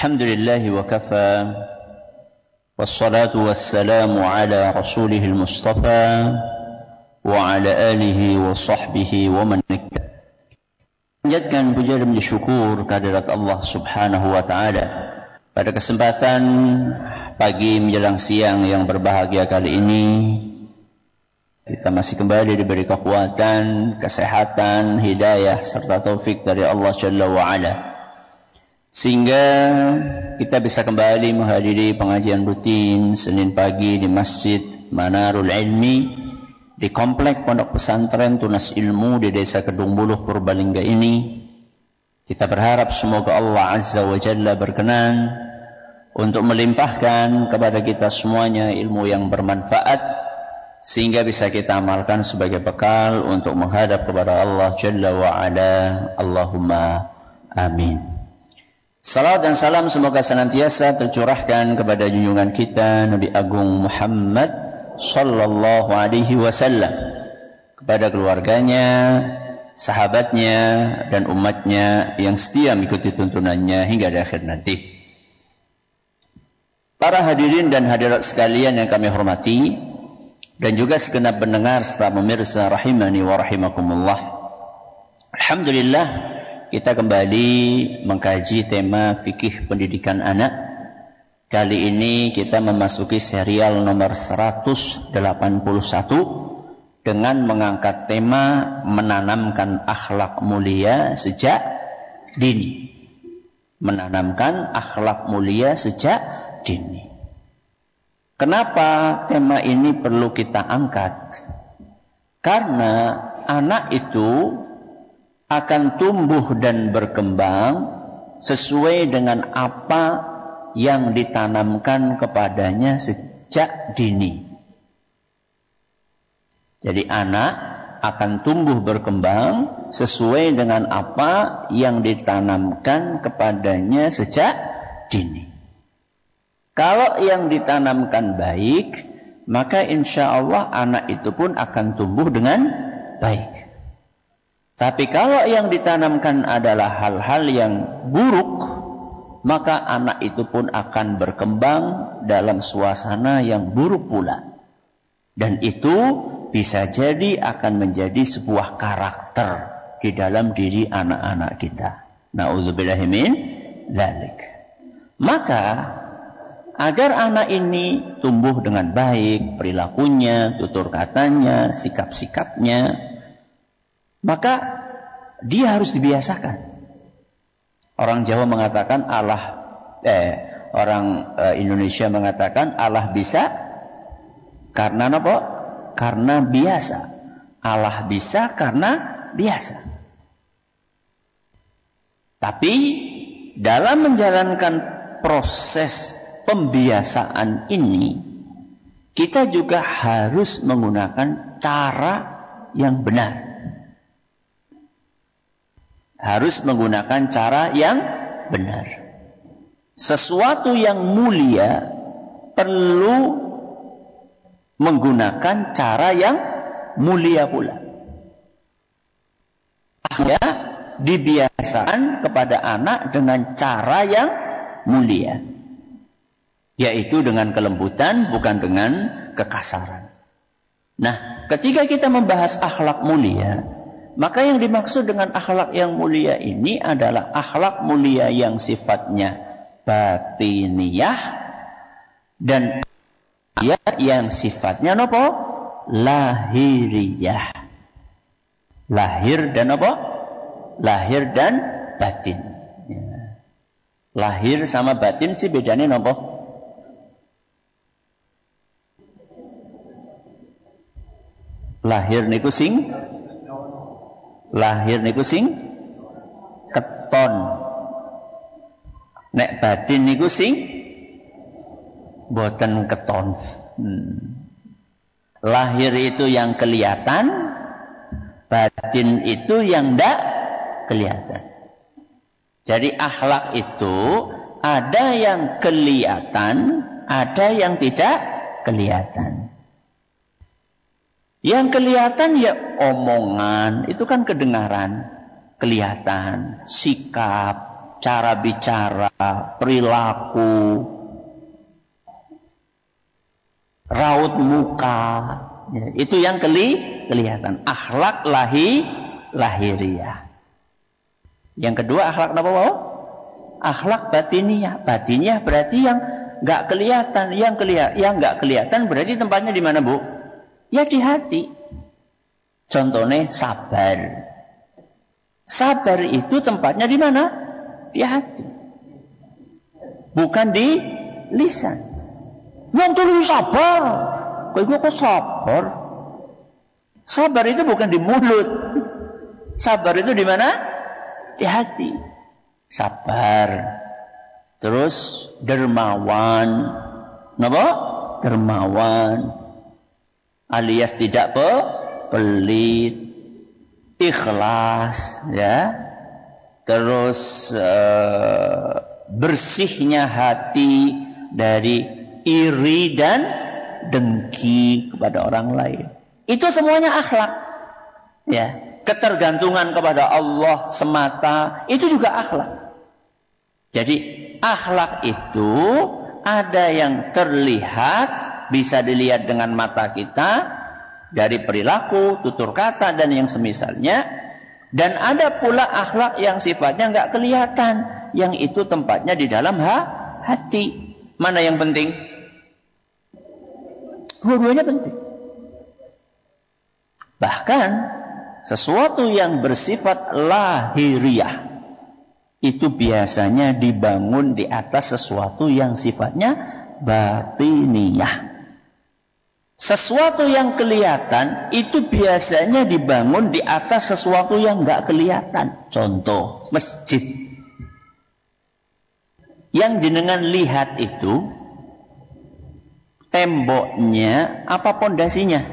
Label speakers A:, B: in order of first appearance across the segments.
A: Alhamdulillahi wa kafa, wassalatu wassalamu ala rasulihil mustafa wa ala alihi wa sahbihi wa man ittaba. Panjatkan puja dan syukur kehadirat Allah Subhanahu wa taala. Pada kesempatan pagi menjelang siang yang berbahagia kali ini, kita masih kembali diberi kekuatan, kesehatan, hidayah serta taufik dari Allah Jalla wa Ala, sehingga kita bisa kembali menghadiri pengajian rutin Senin pagi di Masjid Manarul Ilmi di Komplek Pondok Pesantren Tunas Ilmu di Desa Kedung Buluh, Purbalingga ini. Kita berharap semoga Allah Azza wa Jalla berkenan untuk melimpahkan kepada kita semuanya ilmu yang bermanfaat, sehingga bisa kita amalkan sebagai bekal untuk menghadap kepada Allah Jalla wa Ala. Allahumma amin. Salam dan salam semoga senantiasa tercurahkan kepada junjungan kita Nabi Agung Muhammad sallallahu alaihi wasallam, kepada keluarganya, sahabatnya dan umatnya yang setia mengikuti tuntunannya hingga di akhir nanti. Para hadirin dan hadirat sekalian yang kami hormati, dan juga segenap pendengar serta pemirsa rahimani wa rahimakumullah. Alhamdulillah, kita kembali mengkaji tema fikih pendidikan anak. Kali ini kita memasuki serial nomor 181 dengan mengangkat tema menanamkan akhlak mulia sejak dini. Menanamkan akhlak mulia sejak dini. Kenapa tema ini perlu kita angkat? Karena anak itu akan tumbuh dan berkembang sesuai dengan apa yang ditanamkan kepadanya sejak dini. Jadi anak akan tumbuh berkembang sesuai dengan apa yang ditanamkan kepadanya sejak dini. Kalau yang ditanamkan baik, maka insya Allah anak itu pun akan tumbuh dengan baik. Tapi kalau yang ditanamkan adalah hal-hal yang buruk, maka anak itu pun akan berkembang dalam suasana yang buruk pula. Dan itu bisa jadi akan menjadi sebuah karakter di dalam diri anak-anak kita. Na'udzubillahi min dzalik. Maka agar anak ini tumbuh dengan baik, perilakunya, tutur katanya, sikap-sikapnya, maka dia harus dibiasakan. Orang Jawa mengatakan orang Indonesia mengatakan Allah bisa karena apa? Karena biasa. Allah bisa karena biasa. Tapi dalam menjalankan proses pembiasaan ini, kita juga harus menggunakan cara yang benar. Harus menggunakan cara yang benar. Sesuatu yang mulia perlu menggunakan cara yang mulia pula. Ya, dibiasakan kepada anak dengan cara yang mulia, yaitu dengan kelembutan, bukan dengan kekasaran. Nah, ketika kita membahas akhlak mulia, maka yang dimaksud dengan akhlak yang mulia ini adalah akhlak mulia yang sifatnya batiniyah dan yang sifatnya apa? Lahiriyah. Lahir dan apa? Lahir dan batin. Ya. Lahir sama batin sih bedanya apa? Lahir niku sing keton. Nek batin niku sing boten keton. Lahir itu yang kelihatan, batin itu yang ndak kelihatan. Jadi akhlak itu ada yang kelihatan, ada yang tidak kelihatan. Yang kelihatan ya omongan, itu kan kedengaran, kelihatan, sikap, cara bicara, perilaku, raut muka, ya, itu yang kelihatan. Akhlak lahiriah. Yang kedua akhlak apa? Akhlak batiniyah. Batiniyah berarti yang nggak kelihatan. Yang nggak kelihatan berarti tempatnya di mana, Bu? Ya di hati. Contohnya sabar. Sabar itu tempatnya di mana? Di hati. Bukan di lisan. Nyantuli sabar. Kok sabar? Sabar itu bukan di mulut. Sabar itu di mana? Di hati. Sabar. Terus dermawan. Napa? Dermawan. Alias tidak pelit. Ikhlas, ya. Terus bersihnya hati dari iri dan dengki kepada orang lain. Itu semuanya akhlak. Ya, ketergantungan kepada Allah semata itu juga akhlak. Jadi akhlak itu ada yang terlihat, bisa dilihat dengan mata kita dari perilaku, tutur kata dan yang semisalnya, dan ada pula akhlak yang sifatnya nggak kelihatan, yang itu tempatnya di dalam hati. Mana yang penting? Dua-duanya penting. Bahkan sesuatu yang bersifat lahiriah itu biasanya dibangun di atas sesuatu yang sifatnya batiniyah. Sesuatu yang kelihatan itu biasanya dibangun di atas sesuatu yang nggak kelihatan. Contoh, masjid. Yang jenengan lihat itu temboknya apa pondasinya?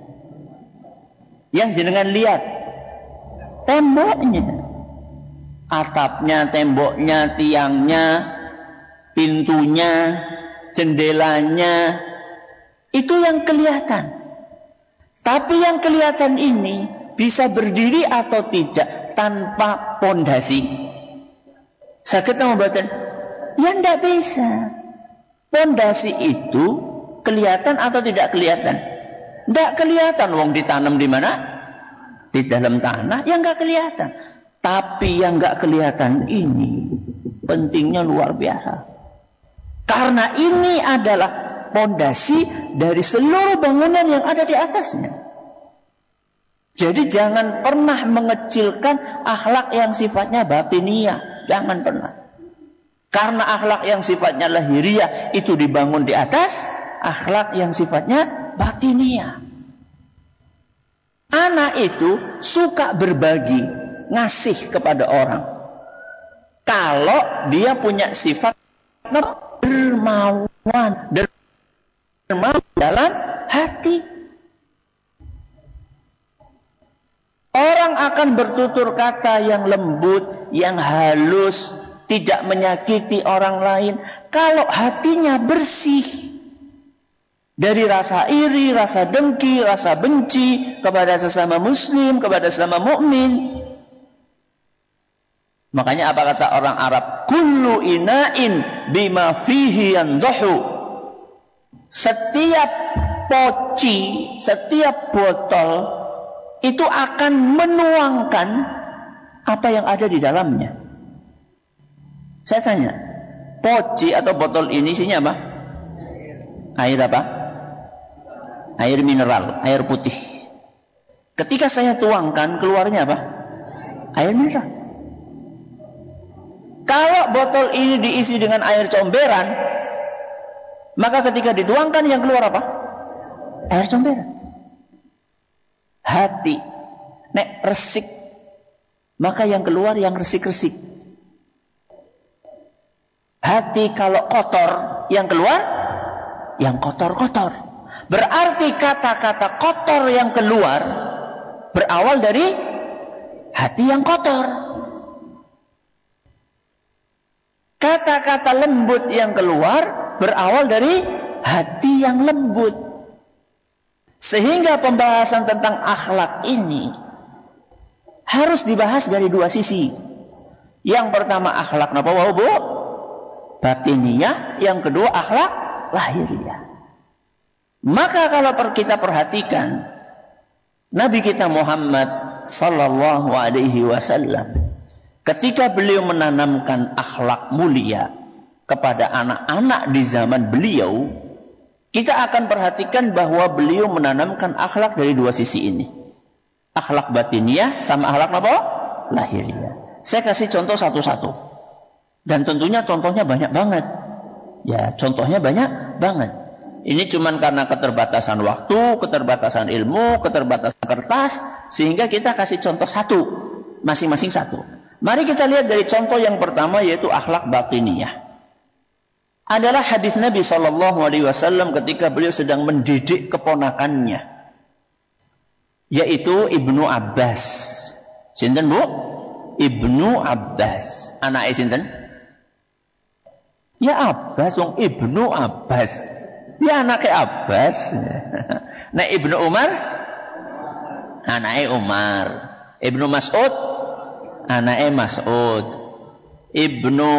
A: Yang jenengan lihat temboknya. Atapnya, temboknya, tiangnya, pintunya, jendelanya, itu yang kelihatan. Tapi yang kelihatan ini bisa berdiri atau tidak tanpa pondasi. Sakit membuatkan? Ya tidak bisa. Pondasi itu kelihatan atau tidak kelihatan? Tidak kelihatan. Wong ditanam di mana? Di dalam tanah. Ya nggak kelihatan. Tapi yang nggak kelihatan ini pentingnya luar biasa. Karena ini adalah pondasi dari seluruh bangunan yang ada di atasnya. Jadi jangan pernah mengecilkan akhlak yang sifatnya batiniyah. Jangan pernah. Karena akhlak yang sifatnya lahiriah itu dibangun di atas akhlak yang sifatnya batiniyah. Anak itu suka berbagi, ngasih kepada orang. Kalau dia punya sifat dermawan dalam hati. Orang akan bertutur kata yang lembut, yang halus, tidak menyakiti orang lain kalau hatinya bersih dari rasa iri, rasa dengki, rasa benci kepada sesama muslim, kepada sesama mukmin. Makanya apa kata orang Arab? Kullu ina'in bima fihi yandahu. Setiap poci, setiap botol itu akan menuangkan apa yang ada di dalamnya. Saya tanya, poci atau botol ini isinya apa? Air apa? Air mineral, air putih. Ketika saya tuangkan, keluarnya apa? Air mineral. Kalau botol ini diisi dengan air comberan, maka ketika dituangkan yang keluar apa? Air comberan. Hati nek resik, maka yang keluar yang resik-resik. Hati kalau kotor, yang keluar yang kotor-kotor. Berarti kata-kata kotor yang keluar berawal dari hati yang kotor. Kata-kata lembut yang keluar berawal dari hati yang lembut. Sehingga pembahasan tentang akhlak ini harus dibahas dari dua sisi. Yang pertama akhlak napa wau Bu? Batiniyah, yang kedua akhlak lahiriah. Maka kalau kita perhatikan Nabi kita Muhammad sallallahu alaihi wasallam ketika beliau menanamkan akhlak mulia kepada anak-anak di zaman beliau, kita akan perhatikan bahwa beliau menanamkan akhlak dari dua sisi ini. Akhlak batiniyah sama akhlak apa? Lahiriah. Saya kasih contoh satu-satu. Dan tentunya contohnya banyak banget. Ya, contohnya banyak banget. Ini cuman karena keterbatasan waktu, keterbatasan ilmu, keterbatasan kertas, sehingga kita kasih contoh satu, masing-masing satu. Mari kita lihat dari contoh yang pertama, yaitu akhlak batiniyah. Adalah hadis Nabi SAW ketika beliau sedang mendidik keponakannya, yaitu Ibnu Abbas. Sinten Bu? Ibnu Abbas. Anake sinten? Ya Abbas, wong Ibnu Abbas. Ya anaknya Abbas. Nah Ibnu Umar, anaknya Umar. Ibnu Mas'ud, anaknya Mas'ud. Ibnu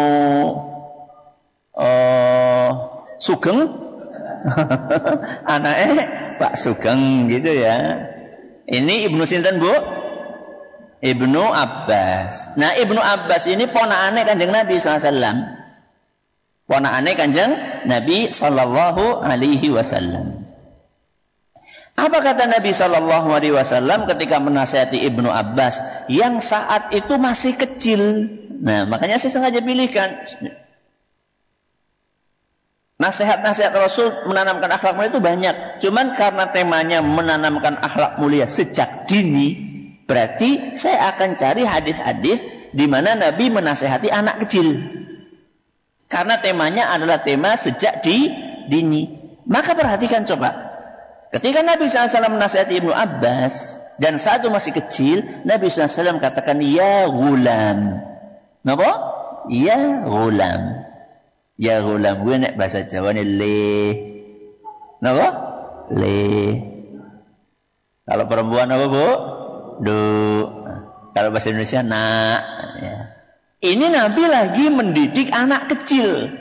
A: Sugeng, anaknya Pak Sugeng gitu ya. Ini Ibnu sinten Bu? Ibnu Abbas. Nah Ibnu Abbas ini ponakane Kanjeng Nabi SAW. Ponakane Kanjeng Nabi sallallahu alaihi wasallam. Apa kata Nabi sallallahu alaihi wasallam ketika menasihati Ibnu Abbas yang saat itu masih kecil? Nah, makanya saya sengaja pilihkan nasihat-nasihat Rasul menanamkan akhlak mulia itu banyak. Cuman karena temanya menanamkan akhlak mulia sejak dini, berarti saya akan cari hadis-hadis di mana Nabi menasihati anak kecil. Karena temanya adalah tema sejak dini. Maka perhatikan coba. Ketika Nabi SAW menasihati Ibnu Abbas, dan saat itu masih kecil, Nabi SAW katakan, Ya gulam. Kenapa? Ya gulam. Ya gulam. Gue nek bahasa Jawa ini le. Kenapa? Le. Kalau perempuan apa Bu? Du. Kalau bahasa Indonesia nak. Ya. Ini Nabi lagi mendidik anak kecil.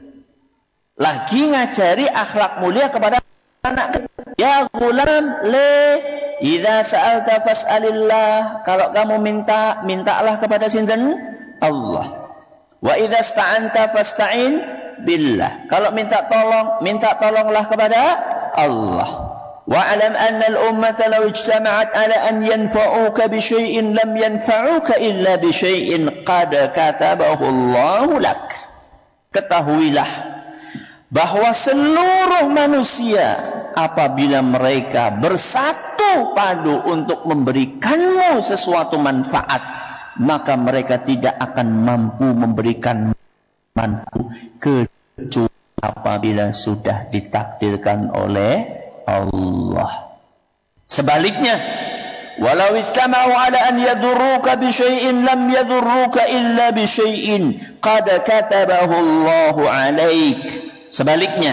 A: Lagi ngajari akhlak mulia kepada anak kecil. Ya gulam le, idza sa'alta fas'alillah. Kalau kamu minta, mintalah kepada sinten? Allah. Wa idza sta'anta fasta'in billah. Kalau minta tolong, minta tolonglah kepada Allah. Wa'alam anna al-ummata law ijtama'at ala an yanfa'uka bi syai'in lam yanfa'uka illa bi syai'in qad katabahu Allahu lak. Ketahuilah bahwa seluruh manusia apabila mereka bersatu padu untuk memberikanmu sesuatu manfaat, maka mereka tidak akan mampu memberikan manfaat kecuali apabila sudah ditakdirkan oleh Allah. Sebaliknya, walau istama'u ala an yadurruka bi syai'in lam yadurruka illa bi syai'in qad katabahu Allahu 'alaik. Sebaliknya,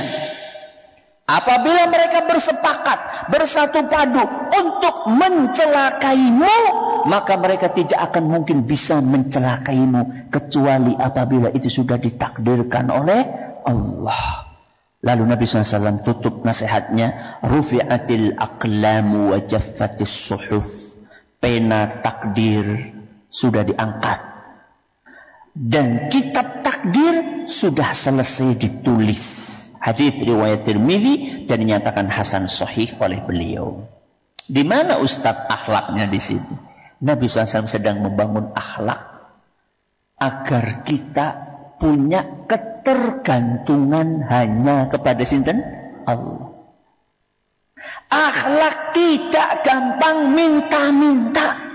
A: apabila mereka bersepakat, bersatu padu untuk mencelakaimu, maka mereka tidak akan mungkin bisa mencelakaimu kecuali apabila itu sudah ditakdirkan oleh Allah. Lalu Nabi SAW tutup nasihatnya, rufi'atil aqlamu wa jaffatis suhuf. Pena takdir sudah diangkat. Dan kitab takdir sudah selesai ditulis. Hadis riwayat Tirmidzi dan dinyatakan hasan sahih oleh beliau. Di mana Ustadz akhlaknya di sini? Nabi SAW sedang membangun akhlak agar kita punya ketergantungan hanya kepada sinten? Allah. Akhlak tidak gampang minta-minta.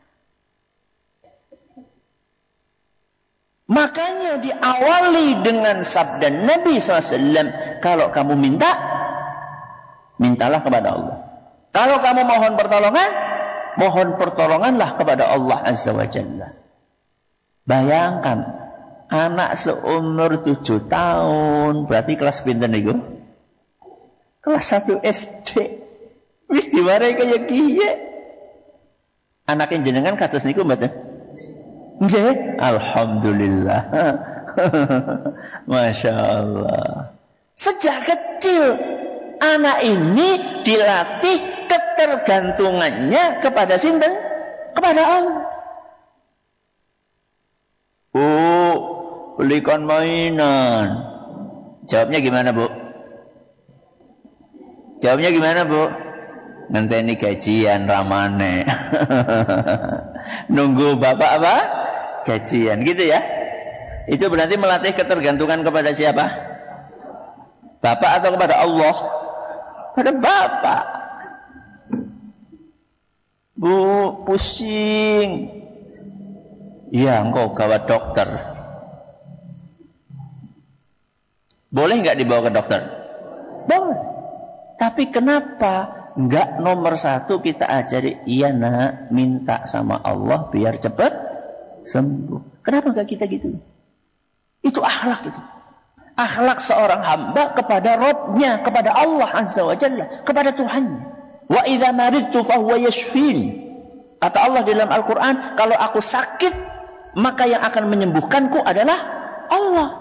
A: Makanya diawali dengan sabda Nabi SAW, kalau kamu minta, mintalah kepada Allah. Kalau kamu mohon pertolonganlah kepada Allah Azza wa Jalla. Bayangkan, anak seumur 7 tahun, berarti kelas pinten niku? Kelas 1 SD. Wis diwarai kaya kiye. Anake jenengan kados niku mboten? Nggih, alhamdulillah. Masya Allah. Sejak kecil anak ini dilatih ketergantungannya kepada sinten? Kepada Allah. Bu, belikan mainan. Jawabnya gimana, Bu? Jawabnya gimana, Bu? Ngenteni gajian ramane. Nunggu bapak apa? Gajian, gitu ya. Itu berarti melatih ketergantungan kepada siapa? Bapak atau kepada Allah? Pada bapak. Bu, pusing. Ya, engkau gawat dokter. Boleh nggak dibawa ke dokter? Boleh. Tapi kenapa nggak nomor satu kita ajari? Iya nak, minta sama Allah biar cepat sembuh. Kenapa nggak kita gitu? Itu akhlak itu. Akhlak seorang hamba kepada Rabb-Nya, kepada Allah Azza wa Jalla, kepada Tuhannya. Wa idza maridtu fahuwa yashfin. Kata Allah di dalam Al-Quran, kalau aku sakit, maka yang akan menyembuhkanku adalah Allah.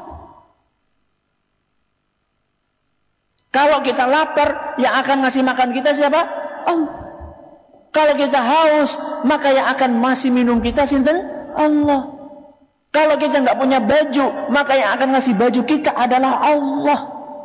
A: Kalau kita lapar, yang akan ngasih makan kita siapa? Allah. Kalau kita haus, maka yang akan masih minum kita sinten? Allah. Kalau kita nggak punya baju, maka yang akan ngasih baju kita adalah Allah.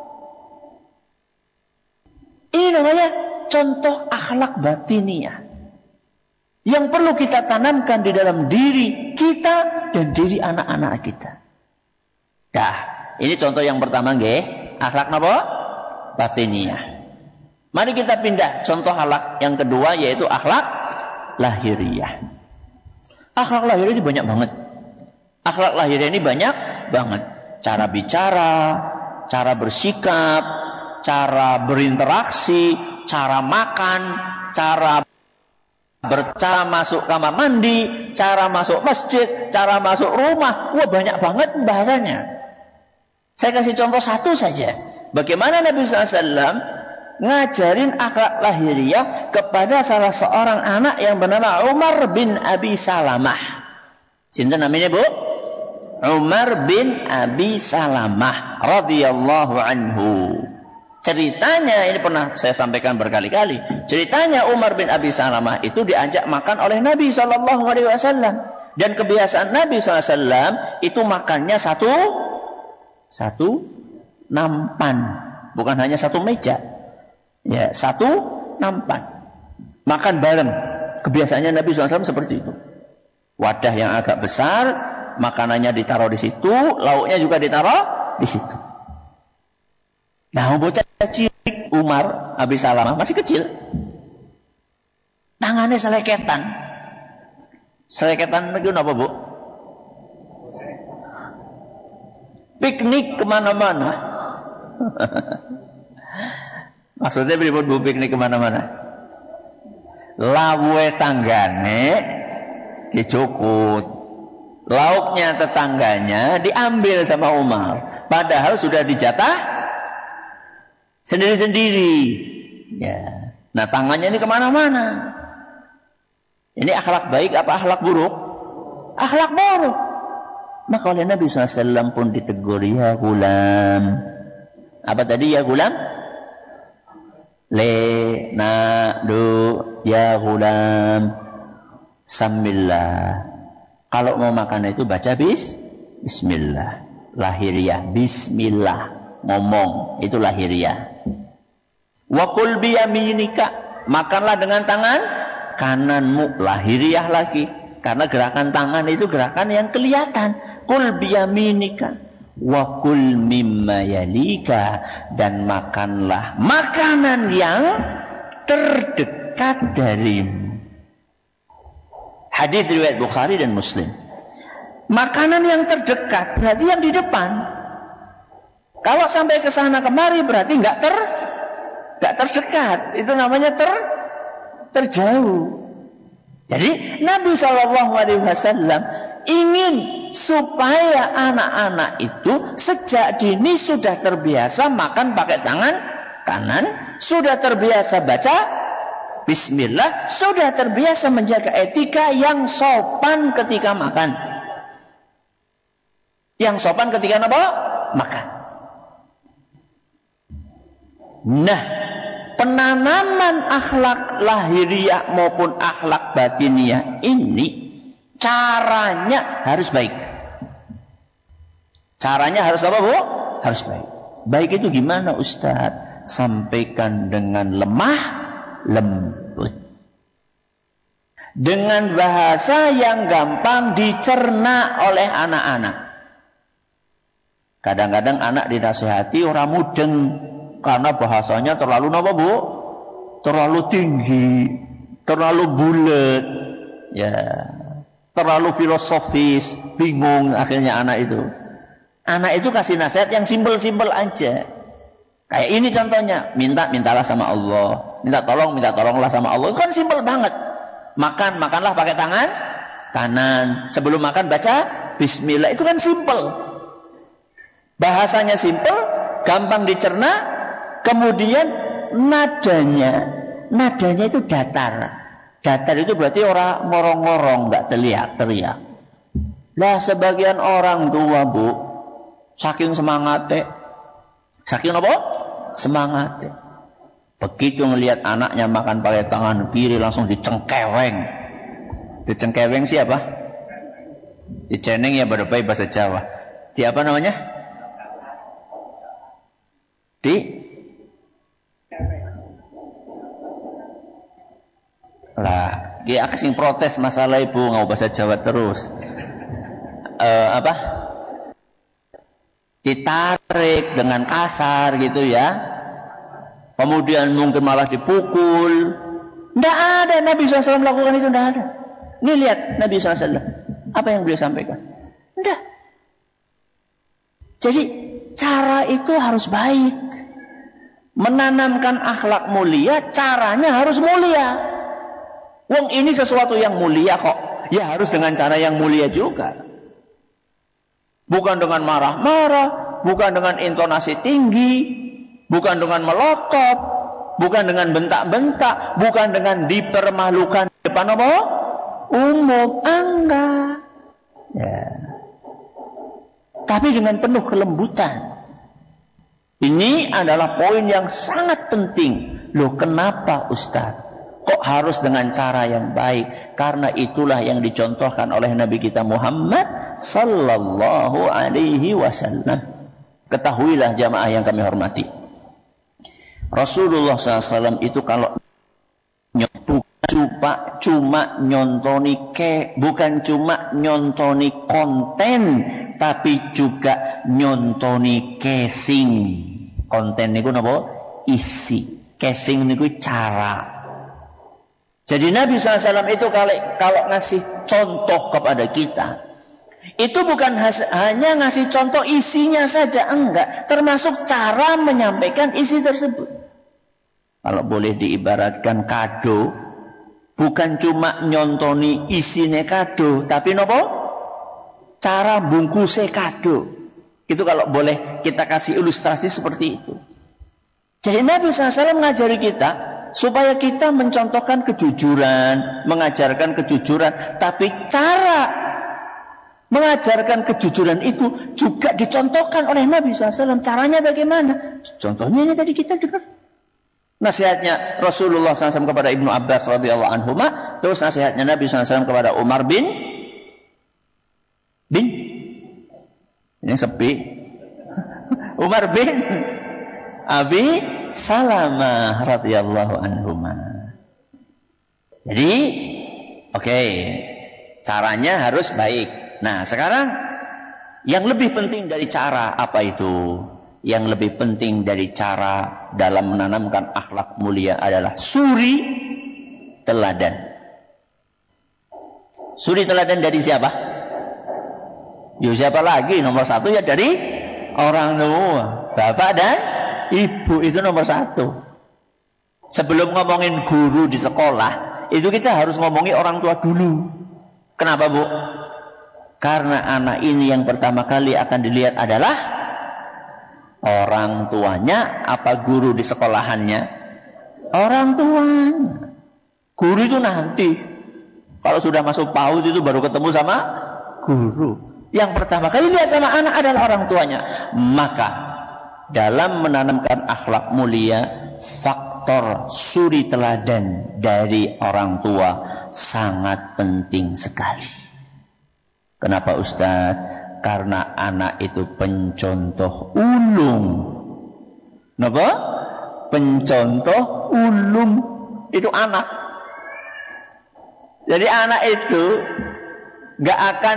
A: Ini namanya contoh akhlak batiniah yang perlu kita tanamkan di dalam diri kita dan diri anak-anak kita. Dah, ini contoh yang pertama nggih, akhlak napa? Batiniah. Mari kita pindah contoh akhlak yang kedua, yaitu akhlak lahiriah. Akhlak lahiriah itu banyak banget. Akhlak lahiriah ini banyak banget. Cara bicara, cara bersikap, cara berinteraksi, cara makan, cara masuk kamar mandi, cara masuk masjid, cara masuk rumah. Wah, banyak banget bahasanya. Saya kasih contoh satu saja. Bagaimana Nabi SAW ngajarin akhlak lahiriah kepada salah seorang anak yang bernama Umar bin Abi Salamah. Sinten namanya, Bu? Umar bin Abi Salamah radhiyallahu anhu. Ceritanya ini pernah saya sampaikan berkali-kali. Ceritanya Umar bin Abi Salamah itu diajak makan oleh Nabi SAW. Dan kebiasaan Nabi SAW itu makannya satu nampan. Bukan hanya satu meja. Ya, satu nampan. Makan bareng. Kebiasaannya Nabi SAW seperti itu. Wadah yang agak besar, makanannya ditaruh di situ, lauknya juga ditaruh di situ. Nah, bocah cilik Umar Abi Salamah masih kecil. Tangannya seleketan. Seleketan itu apa, Bu? Piknik kemana-mana. Maksudnya beribut Bu piknik kemana-mana? Lawe tanggane dicukut. Lauknya tetangganya diambil sama Umar. Padahal sudah dijatah sendiri-sendiri. Ya. Nah, tangannya ini kemana-mana. Ini akhlak baik apa akhlak buruk? Akhlak buruk. Maka oleh Nabi SAW pun ditegur, ya gulam. Apa tadi ya gulam? Le, na, du, ya gulam. Samillah. Kalau mau makan itu baca bismillah. Lahiriah, bismillah. Ngomong, itu lahiriah. Wa qul biyaminika. Makanlah dengan tangan kananmu, lahiriah lagi. Karena gerakan tangan itu gerakan yang kelihatan. Qul biyaminika. Wa qul mimma yalika. Dan makanlah makanan yang terdekat darimu. Hadis riwayat Bukhari dan Muslim. Makanan yang terdekat berarti yang di depan. Kalau sampai ke sana kemari berarti nggak terdekat. Itu namanya terjauh. Jadi Nabi SAW ingin supaya anak-anak itu sejak dini sudah terbiasa makan pakai tangan kanan, sudah terbiasa baca bismillah, sudah terbiasa menjaga etika yang sopan ketika makan. Yang sopan ketika apa? Makan. Nah, penanaman akhlak lahiriah maupun akhlak batiniah ini caranya harus baik. Caranya harus apa, Bu? Harus baik. Baik itu gimana, Ustaz? Sampaikan dengan lemah lembut. Dengan bahasa yang gampang dicerna oleh anak-anak. Kadang-kadang anak dinasihati orang mudeng karena bahasanya terlalu apa, Bu? Terlalu tinggi, terlalu bulat, ya, terlalu filosofis, bingung akhirnya anak itu. Anak itu kasih nasihat yang simpel-simpel aja. Kayak ini contohnya, mintalah sama Allah, minta tolonglah sama Allah. Itu kan simpel banget. Makanlah pakai tangan kanan. Sebelum makan baca bismillah. Itu kan simpel. Bahasanya simpel, gampang dicerna, kemudian nadanya itu datar. Datar itu berarti orang ngorong-ngorong, nggak teriak. Lah sebagian orang tua, Bu, saking semangatnya, saking apa? Semangatnya. Begitu ngelihat anaknya makan pakai tangan kiri langsung dicengkeweng. Dicengkeweng siapa? Diceneng ya berbagai bahasa Jawa. Di apa namanya? Lah, dia kasih protes masalah ibu nggak bahasa Jawa terus. Ditarik dengan kasar gitu ya. Kemudian mungkin malah dipukul. Tidak ada Nabi SAW melakukan itu, tidak ada. Ini lihat Nabi SAW. Apa yang beliau sampaikan? Tidak. Jadi cara itu harus baik. Menanamkan akhlak mulia, caranya harus mulia. Wong ini sesuatu yang mulia kok. Ya harus dengan cara yang mulia juga. Bukan dengan marah-marah, bukan dengan intonasi tinggi, bukan dengan melotot, bukan dengan bentak-bentak, bukan dengan dipermalukan di depan apa? Umum, enggak. Ya. Tapi dengan penuh kelembutan. Ini adalah poin yang sangat penting. Loh, kenapa Ustaz? Kok harus dengan cara yang baik? Karena itulah yang dicontohkan oleh Nabi kita Muhammad sallallahu alaihi wasallam. Ketahuilah jamaah yang kami hormati. Rasulullah SAW itu kalau cuma nyontoni konten, tapi juga nyontoni casing. Konten itu apa? Isi. Casing itu cara. Jadi Nabi SAW itu kalau ngasih contoh kepada kita, itu bukan hanya ngasih contoh isinya saja, enggak. Termasuk cara menyampaikan isi tersebut. Kalau boleh diibaratkan kado, bukan cuma nyontoni isinya kado, tapi nopo? Cara bungkusnya kado. Itu kalau boleh kita kasih ilustrasi seperti itu. Jadi Nabi SAW mengajari kita supaya kita mencontohkan kejujuran, mengajarkan kejujuran, tapi cara mengajarkan kejujuran itu juga dicontohkan oleh Nabi SAW. Caranya bagaimana? Contohnya ini tadi kita dengar. Nasihatnya Rasulullah SAW kepada Ibnu Abbas radhiyallahu anhu, terus nasihatnya Nabi SAW kepada Umar bin ini sepi. Umar bin Abi Salamah radhiyallahu anhu. Jadi, oke, caranya harus baik. Nah, sekarang yang lebih penting dari cara apa itu? Yang lebih penting dari cara dalam menanamkan akhlak mulia adalah suri teladan. Suri teladan dari siapa? Ya siapa lagi? Nomor satu ya dari orang tua. Bapak dan ibu itu nomor satu. Sebelum ngomongin guru di sekolah, itu kita harus ngomongin orang tua dulu. Kenapa, Bu? Karena anak ini yang pertama kali akan dilihat adalah orang tuanya, apa guru di sekolahannya? Orang tuanya. Guru itu nanti. Kalau sudah masuk PAUD itu baru ketemu sama guru. Yang pertama kali lihat sama anak adalah orang tuanya. Maka dalam menanamkan akhlak mulia, faktor suri teladan dari orang tua sangat penting sekali. Kenapa Ustaz? Karena anak itu pencontoh ulung. Kenapa? Pencontoh ulung. Itu anak. Jadi anak itu gak akan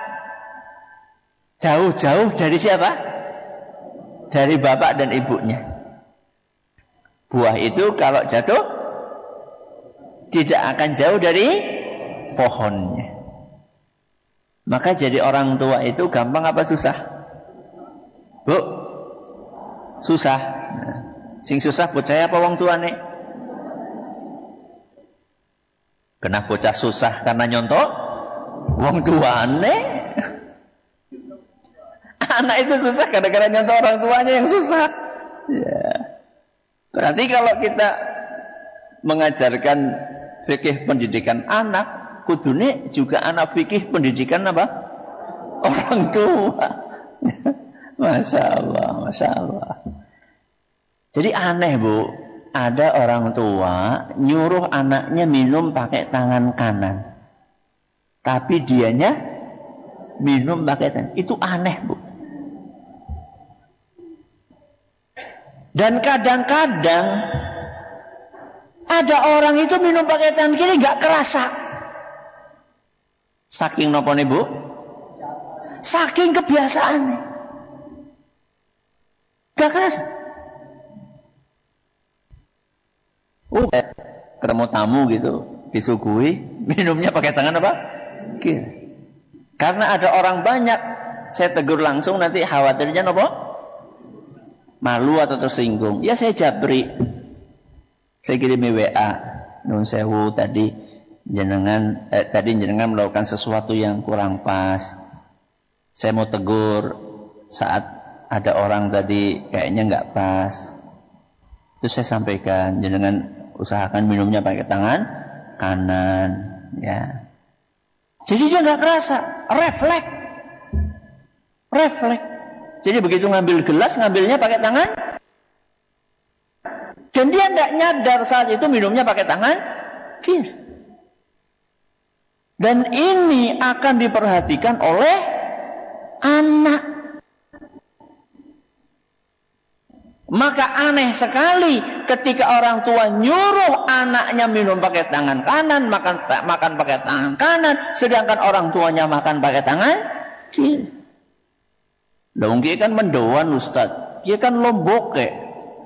A: jauh-jauh dari siapa? Dari bapak dan ibunya. Buah itu kalau jatuh tidak akan jauh dari pohonnya. Maka jadi orang tua itu gampang apa susah? Bu? Susah. Nah, sing susah bocah apa wong tuane? Kena bocah susah karena nyontok wong tuane. Anak itu susah gara-gara nyontok orang tuanya yang susah. Ya. Berarti kalau kita mengajarkan fikih pendidikan anak, kudune juga anak fikih pendidikan apa? Orang tua. Masya Allah, Masya Allah. Jadi aneh Bu, ada orang tua nyuruh anaknya minum pakai tangan kanan, tapi dianya minum pakai tangan. Itu aneh Bu. Dan kadang-kadang ada orang itu minum pakai tangan kiri gak kerasa. Saking nopo nih Bu? Saking kebiasaan. Gak kerasa. Ketemu tamu gitu, disuguhi, minumnya pakai tangan apa? Kiri. Karena ada orang banyak, saya tegur langsung nanti khawatirnya nopo? Malu atau tersinggung. Ya saya jabri. Saya kirim WA. Nun sewu tadi jenengan melakukan sesuatu yang kurang pas. Saya mau tegur saat ada orang tadi kayaknya nggak pas. Itu saya sampaikan, jenengan usahakan minumnya pakai tangan kanan, ya. Jadi dia nggak kerasa, refleks. Jadi begitu ngambil gelas, ngambilnya pakai tangan, dan dia nggak nyadar saat itu minumnya pakai tangan kiri. Dan ini akan diperhatikan oleh anak. Maka aneh sekali ketika orang tua nyuruh anaknya minum pakai tangan kanan, makan pakai tangan kanan, sedangkan orang tuanya makan pakai tangan kiri. Dong dia kan mendoan Ustaz, dia kan lombok kayak.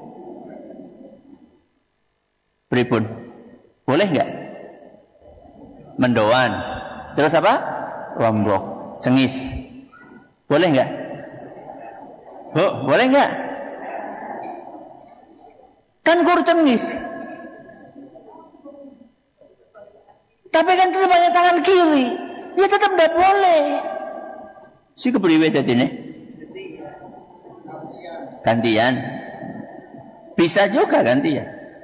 A: Pripun? Boleh nggak? Mendoan. Terus apa? Lombok, cengis. Boleh nggak? Bu, boleh nggak? Kan kur cengis. Tapi kan tetap pakai tangan kiri. Ya tetap tidak boleh. Si kepriwe tadi nih? Gantian. Bisa juga gantian.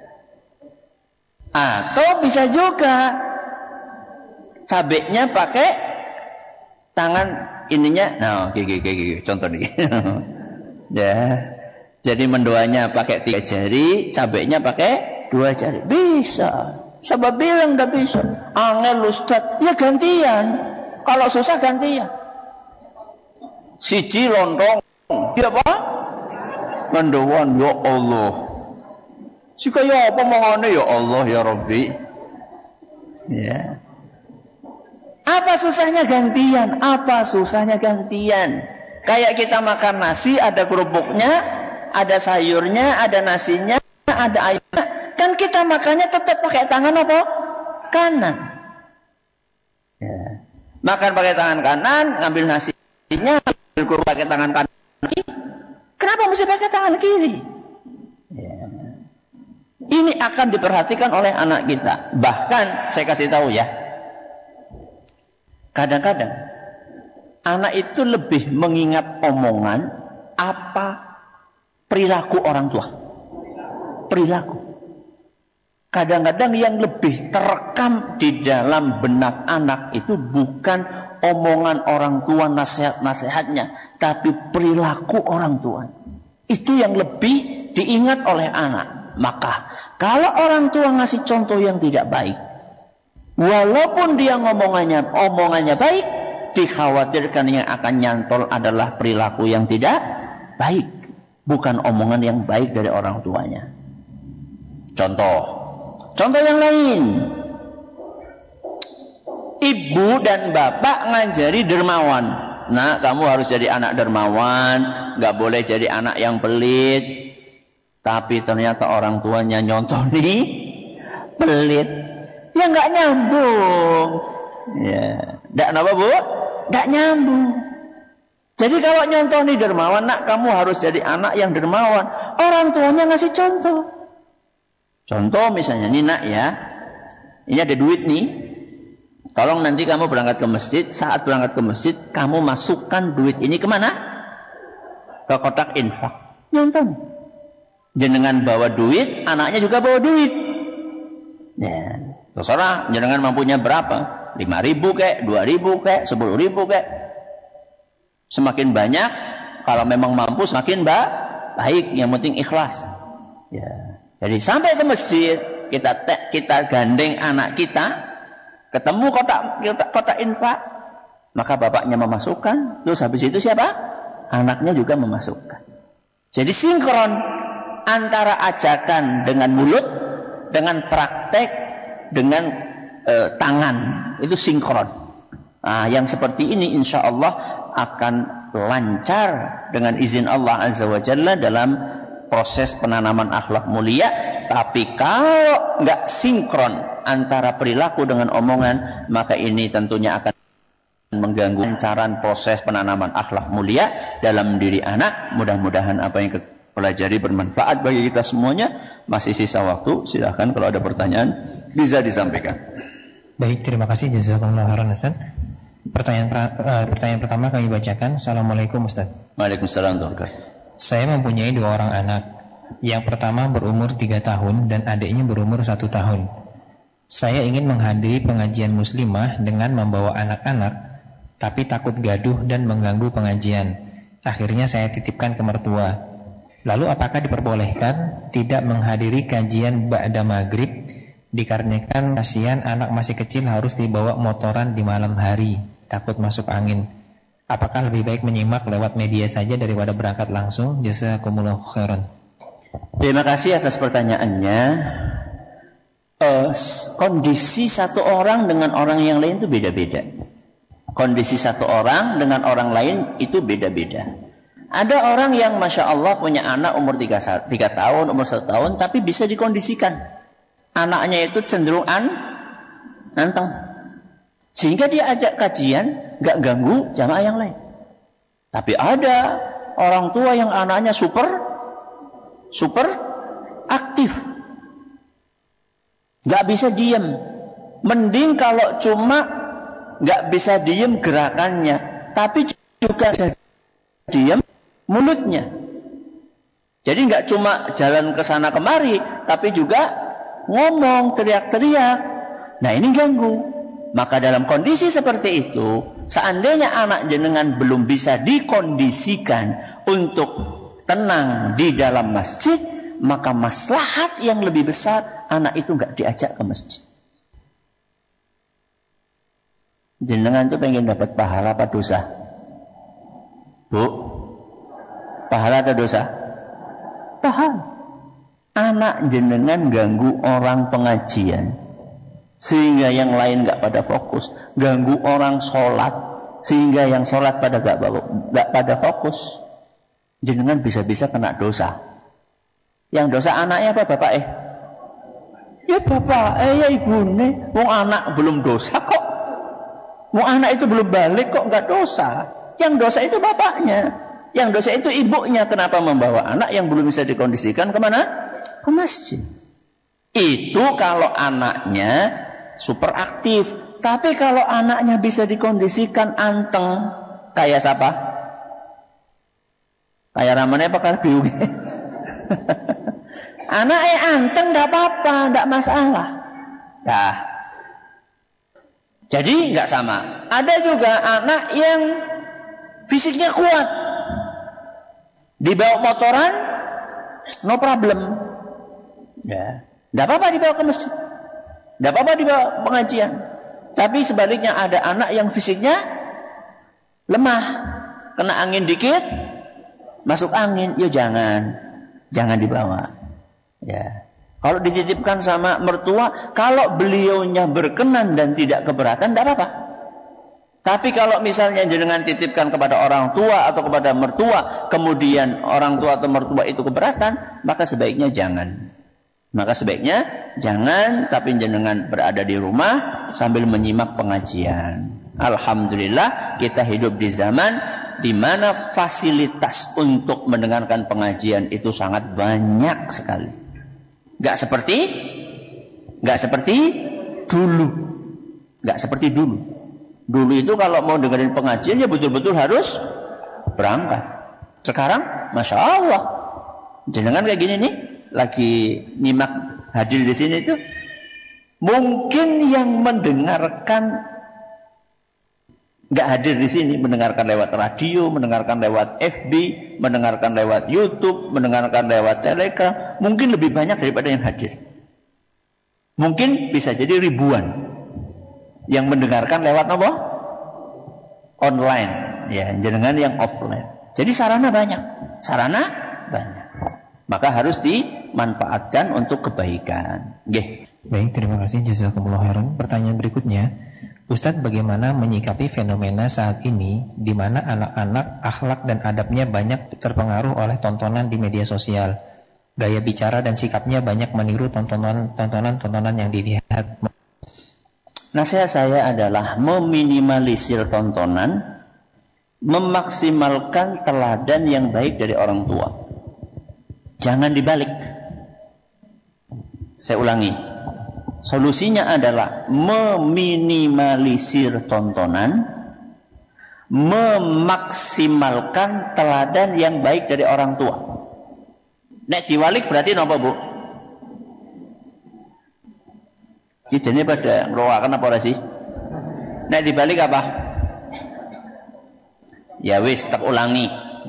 A: Atau bisa juga cabenya pakai tangan ininya. Nah, contoh nih. Ya. Jadi mendoanya pakai 3 jari, cabenya pakai 2 jari. Bisa. Siapa bilang enggak bisa? Angel Ustaz. Ya gantian. Kalau susah gantian. Siji lontong. Ya apa? Mendoan, ya Allah. Sika ya apa mohone ya Allah ya Rabbi. Ya. Apa susahnya gantian? Apa susahnya gantian? Kayak kita makan nasi, ada kerupuknya, ada sayurnya, ada nasinya, ada airnya. Kan kita makannya tetap pakai tangan apa? Kanan. Ya. Makan pakai tangan kanan, ngambil nasinya, ngambil kerupuk pakai tangan kanan. Kenapa mesti pakai tangan kiri? Ya. Ini akan diperhatikan oleh anak kita. Bahkan saya kasih tahu ya. Kadang-kadang anak itu lebih mengingat omongan apa perilaku orang tua. Perilaku. Kadang-kadang yang lebih terekam di dalam benak anak itu bukan omongan orang tua, nasihat-nasihatnya, tapi perilaku orang tua. Itu yang lebih diingat oleh anak. Maka kalau orang tua ngasih contoh yang tidak baik, walaupun dia omongannya baik, dikhawatirkan yang akan nyantol adalah perilaku yang tidak baik, bukan omongan yang baik dari orang tuanya. Contoh yang lain. Ibu dan bapak ngajari dermawan. Nah, kamu harus jadi anak dermawan, nggak boleh jadi anak yang pelit. Tapi ternyata orang tuanya nyontoni pelit. Ya nggak nyambung. Ya, nggak apa Bu? Nggak nyambung. Jadi kalau nyontoni dermawan, nak kamu harus jadi anak yang dermawan. Orang tuanya ngasih contoh. Contoh misalnya, nih nak ya, ini ada duit nih. Tolong nanti kamu berangkat ke masjid. Saat berangkat ke masjid, kamu masukkan duit ini kemana? Ke kotak infak. Nyonton. Jenengan bawa duit, anaknya juga bawa duit. Ya, terserah jenengan mampunya berapa. 5.000 kek, 2.000 kek, 10.000 kek. Semakin banyak, kalau memang mampu semakin baik. Yang penting ikhlas. Ya. Jadi sampai ke masjid, kita gandeng anak kita. Ketemu kotak infak, maka bapaknya memasukkan, terus habis itu siapa? Anaknya juga memasukkan. Jadi sinkron antara ajakan dengan mulut, dengan praktek, dengan tangan, itu sinkron. Nah, yang seperti ini insya Allah akan lancar dengan izin Allah Azza wa Jalla dalam proses penanaman akhlak mulia. Tapi kalau nggak sinkron antara perilaku dengan omongan, maka ini tentunya akan mengganggu lancaran proses penanaman akhlak mulia dalam diri anak. Mudah-mudahan apa yang kita pelajari bermanfaat bagi kita semuanya. Masih sisa waktu, silahkan kalau ada pertanyaan bisa disampaikan.
B: Baik, terima kasih jazakumullah khairan Ustaz. Pertanyaan pertama kami bacakan. Assalamualaikum Ustaz.
A: Waalaikumsalam.
B: Saya mempunyai 2 orang anak. Yang pertama berumur 3 tahun dan adiknya berumur 1 tahun. Saya ingin menghadiri pengajian muslimah dengan membawa anak-anak, tapi takut gaduh dan mengganggu pengajian. Akhirnya saya titipkan ke mertua. Lalu apakah diperbolehkan tidak menghadiri kajian ba'da maghrib, dikarenakan kasihan anak masih kecil harus dibawa motoran di malam hari, takut masuk angin. Apakah lebih baik menyimak lewat media saja daripada berangkat langsung? Jazakumullah khairan.
A: Terima kasih atas pertanyaannya. Kondisi satu orang dengan orang yang lain itu beda-beda. Kondisi satu orang dengan orang lain itu beda-beda. Ada orang yang Masya Allah punya anak umur 3 tahun, umur 1 tahun, tapi bisa dikondisikan. Anaknya itu cenderung anteng. Sehingga dia ajak kajian, gak ganggu jamaah yang lain. Tapi ada orang tua yang anaknya super aktif, gak bisa diem. Mending kalau cuma gak bisa diem gerakannya, tapi juga bisa diem mulutnya. Jadi gak cuma jalan ke sana kemari, tapi juga ngomong, teriak-teriak. Nah ini ganggu. Maka dalam kondisi seperti itu, seandainya anak jenengan belum bisa dikondisikan untuk tenang di dalam masjid, maka maslahat yang lebih besar anak itu nggak diajak ke masjid. Jenengan tuh pengen dapat pahala apa dosa? Bu, pahala atau dosa? Pahala. Anak jenengan ganggu orang pengajian sehingga yang lain nggak pada fokus, ganggu orang sholat sehingga yang sholat pada nggak pada fokus. Jenengan bisa-bisa kena dosa. Yang dosa anaknya apa bapak? Ya bapak, ya ibune. Wong anak belum dosa kok. Wong anak itu belum balik kok nggak dosa. Yang dosa itu bapaknya. Yang dosa itu ibunya. Kenapa membawa anak yang belum bisa dikondisikan kemana? Ke masjid. Itu kalau anaknya super aktif. Tapi kalau anaknya bisa dikondisikan anteng, kayak siapa? Kayak ramane apa kayak biung? Anaknya anteng, tidak apa-apa, tidak masalah. Nah, Jadi nggak sama. Ada juga anak yang fisiknya kuat, dibawa motoran, no problem. Ya, nggak apa-apa dibawa ke masjid, nggak apa-apa dibawa pengajian. Tapi sebaliknya ada anak yang fisiknya lemah, kena angin dikit, masuk angin, ya jangan dibawa. Ya, kalau dititipkan sama mertua, kalau beliaunya berkenan dan tidak keberatan, tidak apa-apa. Tapi kalau misalnya jenengan titipkan kepada orang tua atau kepada mertua, kemudian orang tua atau mertua itu keberatan, maka sebaiknya jangan. Tapi jenengan berada di rumah sambil menyimak pengajian. Alhamdulillah kita hidup di zaman di mana fasilitas untuk mendengarkan pengajian itu sangat banyak sekali. Gak seperti dulu. Dulu itu kalau mau dengerin pengajian ya betul-betul harus berangkat. Sekarang, masya Allah, jenengan kayak gini nih, lagi nyimak hadir di sini itu, mungkin yang mendengarkan nggak hadir di sini, mendengarkan lewat radio, mendengarkan lewat FB, mendengarkan lewat YouTube, mendengarkan lewat Telegram, mungkin lebih banyak daripada yang hadir. Mungkin bisa jadi ribuan yang mendengarkan lewat apa? Online, ya, jenengan yang offline. Jadi sarana banyak. Maka harus dimanfaatkan untuk kebaikan. Nggih.
B: Baik, terima kasih jazakumullah khairan. Pertanyaan berikutnya, Ustadz, bagaimana menyikapi fenomena saat ini di mana anak-anak akhlak dan adabnya banyak terpengaruh oleh tontonan di media sosial? Gaya bicara dan sikapnya banyak meniru tontonan yang dilihat.
A: Nasihat saya adalah meminimalisir tontonan, memaksimalkan teladan yang baik dari orang tua. Jangan dibalik. Saya ulangi. Solusinya adalah meminimalisir tontonan, memaksimalkan teladan yang baik dari orang tua. Nek diwalik berarti napa, Bu? Ini pada ngeroakan apa sih? Nek dibalik apa? Ya wis, tak ulangi.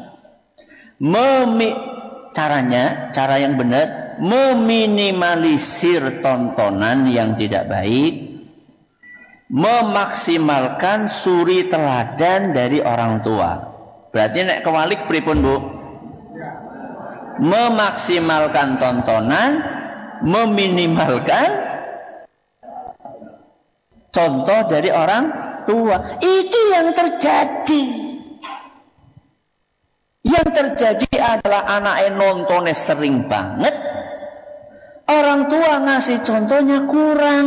A: Cara yang benar, meminimalisir tontonan yang tidak baik, memaksimalkan suri teladan dari orang tua. Berarti nek kewalik pripun, Bu? Memaksimalkan tontonan, meminimalkan contoh dari orang tua. Itu yang terjadi. Yang terjadi adalah anaknya nontonnya sering banget, orang tua ngasih contohnya kurang.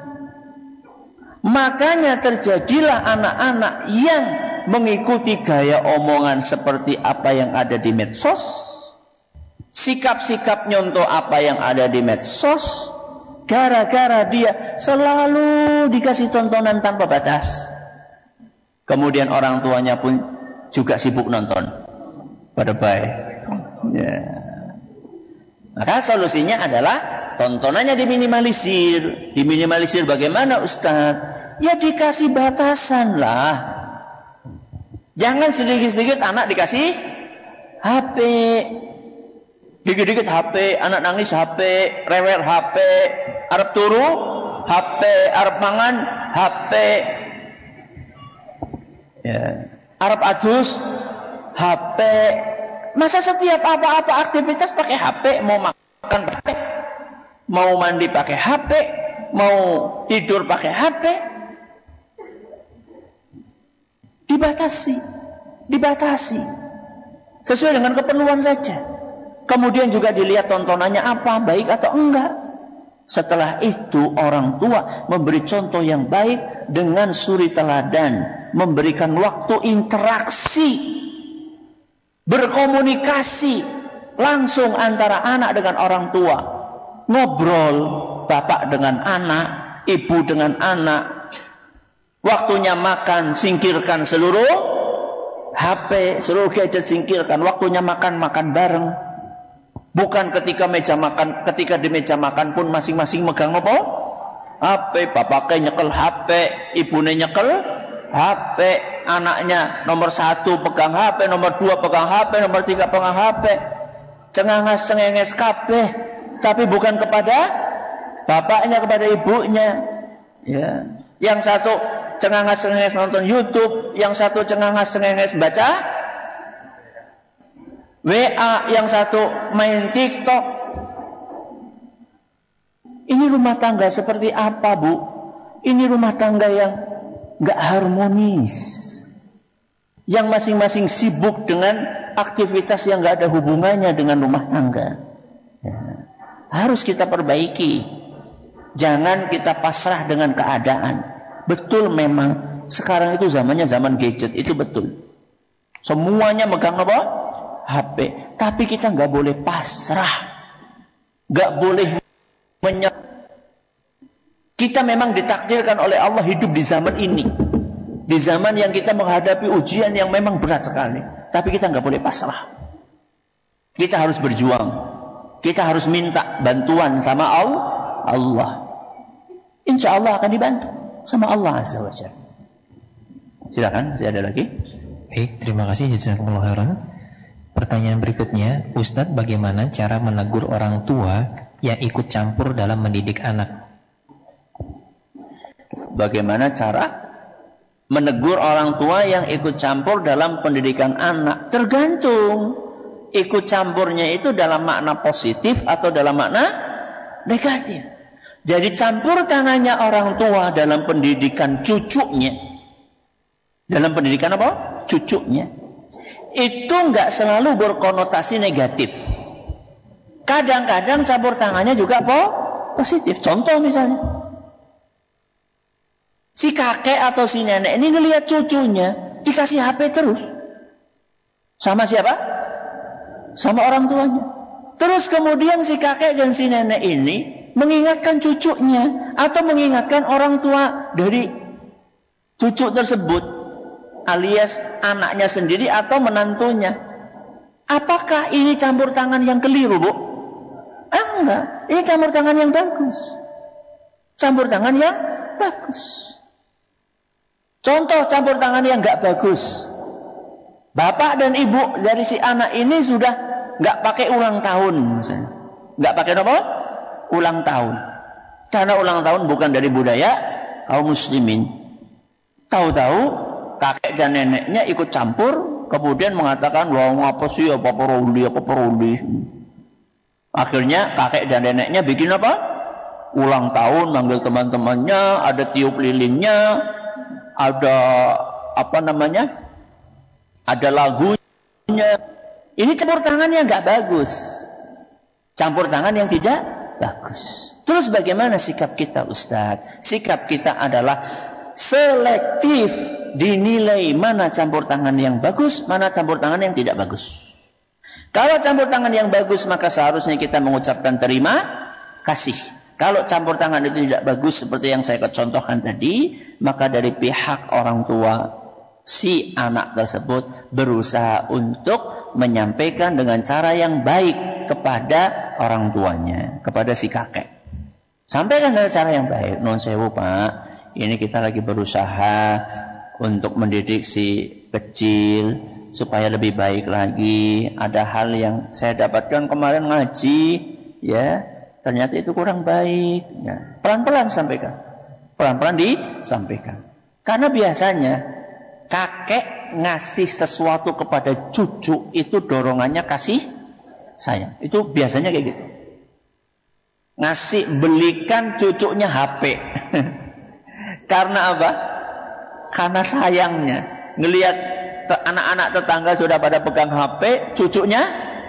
A: Makanya terjadilah anak-anak yang mengikuti gaya omongan seperti apa yang ada di medsos, sikap-sikap nyontoh apa yang ada di medsos, gara-gara dia selalu dikasih tontonan tanpa batas. Kemudian orang tuanya pun juga sibuk nonton. Pada baik. Ya. Maka solusinya adalah tontonannya diminimalisir. Diminimalisir bagaimana, Ustaz? Ya dikasih batasan lah. Jangan sedikit-sedikit anak dikasih HP. Dikit-dikit HP, anak nangis HP, rewel HP, arep turu HP, arep mangan HP, ya, arep adus HP. Masa setiap apa-apa aktivitas pakai HP, mau makan pakai, mau mandi pakai HP, mau tidur pakai HP? Dibatasi. Sesuai dengan keperluan saja. Kemudian juga dilihat tontonannya apa, baik atau enggak. Setelah itu orang tua memberi contoh yang baik dengan suri teladan, memberikan waktu interaksi, berkomunikasi langsung antara anak dengan orang tua, ngobrol bapak dengan anak, ibu dengan anak. Waktunya makan, singkirkan seluruh HP, seluruh gadget singkirkan. Waktunya makan bareng. Bukan ketika di meja makan pun masing-masing megang apa? HP, bapaknya nyekel HP, ibunya nyekel HP, anaknya nomor 1 pegang HP, nomor 2 pegang HP, nomor 3 pegang HP. Cengenges kabeh, tapi bukan kepada bapaknya, kepada ibunya. Ya. Yang satu cengenges nonton YouTube, yang satu cengenges baca WA, yang satu main TikTok. Ini rumah tangga seperti apa, Bu? Ini rumah tangga yang gak harmonis, yang masing-masing sibuk dengan aktivitas yang gak ada hubungannya dengan rumah tangga. Ya. Harus kita perbaiki. Jangan kita pasrah dengan keadaan. Betul, memang sekarang itu zamannya zaman gadget, itu betul. Semuanya megang apa? HP. Tapi kita gak boleh pasrah, gak boleh menyerah. Kita memang ditakdirkan oleh Allah hidup di zaman ini, di zaman yang kita menghadapi ujian yang memang berat sekali. Tapi kita nggak boleh pasrah. Kita harus berjuang. Kita harus minta bantuan sama Allah. Insya Allah akan dibantu sama Allah Azza wa Jalla. Silakan, masih ada lagi?
B: Baik, terima kasih jazakumullah khairan. Pertanyaan berikutnya, Ustadz, bagaimana cara menegur orang tua yang ikut campur dalam mendidik anak?
A: Bagaimana cara menegur orang tua yang ikut campur dalam pendidikan anak? Tergantung ikut campurnya itu dalam makna positif atau dalam makna negatif. Jadi campur tangannya orang tua dalam pendidikan cucunya, dalam pendidikan apa? Cucunya, itu nggak selalu berkonotasi negatif. Kadang-kadang campur tangannya juga positif. Contoh misalnya, si kakek atau si nenek ini ngelihat cucunya dikasih HP terus. Sama siapa? Sama orang tuanya. Terus kemudian si kakek dan si nenek ini mengingatkan cucunya atau mengingatkan orang tua dari cucu tersebut, alias anaknya sendiri atau menantunya. Apakah ini campur tangan yang keliru, Bu? Enggak. Ini campur tangan yang bagus. Campur tangan yang bagus. Contoh campur tangan yang enggak bagus. Bapak dan ibu dari si anak ini sudah enggak pakai ulang tahun misalnya. Enggak pakai apa? Ulang tahun. Karena ulang tahun bukan dari budaya kaum muslimin. Tahu-tahu kakek dan neneknya ikut campur, kemudian mengatakan, wah apa sih, apa peruli. Akhirnya kakek dan neneknya bikin apa? Ulang tahun, manggil teman-temannya, ada tiup lilinnya, ada ada lagunya. Ini campur tangan yang nggak bagus, campur tangan yang tidak bagus. Terus bagaimana sikap kita, Ustadz? Sikap kita adalah selektif, dinilai mana campur tangan yang bagus, mana campur tangan yang tidak bagus. Kalau campur tangan yang bagus, maka seharusnya kita mengucapkan terima kasih. Kalau campur tangan itu tidak bagus seperti yang saya contohkan tadi, maka dari pihak orang tua si anak tersebut berusaha untuk menyampaikan dengan cara yang baik kepada orang tuanya, kepada si kakek. Sampaikan dengan cara yang baik. Non sewu, Pak, ini kita lagi berusaha untuk mendidik si kecil supaya lebih baik lagi. Ada hal yang saya dapatkan kemarin ngaji, ya, ternyata itu kurang baik. Ya, pelan-pelan sampaikan. Pelan-pelan disampaikan. Karena biasanya kakek ngasih sesuatu kepada cucu itu dorongannya kasih sayang. Itu biasanya kayak gitu. Ngasih, belikan cucunya HP. Karena apa? Karena sayangnya. Ngelihat anak-anak tetangga sudah pada pegang HP, cucunya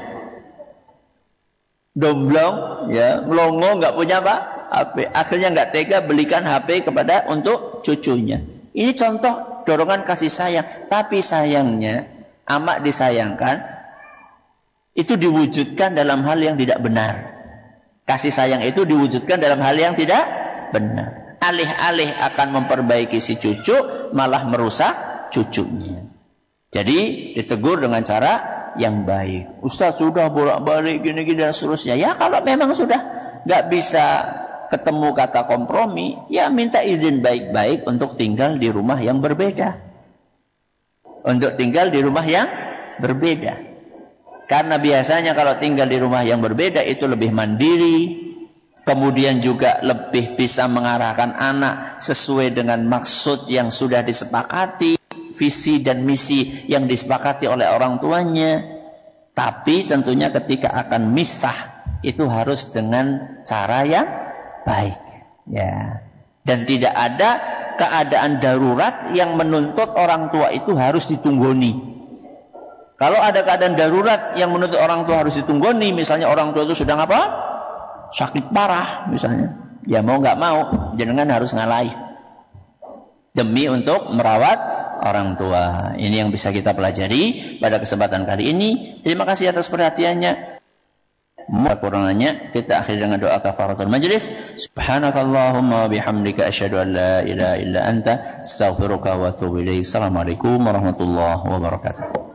A: domblong, ya, melongo, nggak punya apa? HP. Akhirnya nggak tega belikan HP untuk cucunya. Ini contoh dorongan kasih sayang. Tapi sayangnya, amat disayangkan, itu diwujudkan dalam hal yang tidak benar. Kasih sayang itu diwujudkan dalam hal yang tidak benar. Alih-alih akan memperbaiki si cucu, malah merusak cucunya. Jadi ditegur dengan cara yang baik. Ustaz sudah bolak-balik gini-gini dan seterusnya. Ya kalau memang sudah nggak bisa ketemu kata kompromi, ya minta izin baik-baik untuk tinggal di rumah yang berbeda. Untuk tinggal di rumah yang berbeda. Karena biasanya kalau tinggal di rumah yang berbeda itu lebih mandiri, kemudian juga lebih bisa mengarahkan anak sesuai dengan maksud yang sudah disepakati, visi dan misi yang disepakati oleh orang tuanya. Tapi tentunya ketika akan misah itu harus dengan cara yang baik, ya. Dan tidak ada keadaan darurat yang menuntut orang tua itu harus ditunggoni. Kalau ada keadaan darurat yang menuntut orang tua harus ditunggoni, misalnya orang tua itu sedang apa? Sakit parah misalnya. Ya mau nggak mau, jenengan harus ngalahi demi untuk merawat orang tua. Ini yang bisa kita pelajari pada kesempatan kali ini. Terima kasih atas perhatiannya. Kurangnya kita akhiri dengan doa kafaratul majlis. Subhanakallahumma wa bihamdika asyhadu an la ilaha illa anta astaghfiruka wa atubu ilaik. Assalamualaikum warahmatullahi wabarakatuh.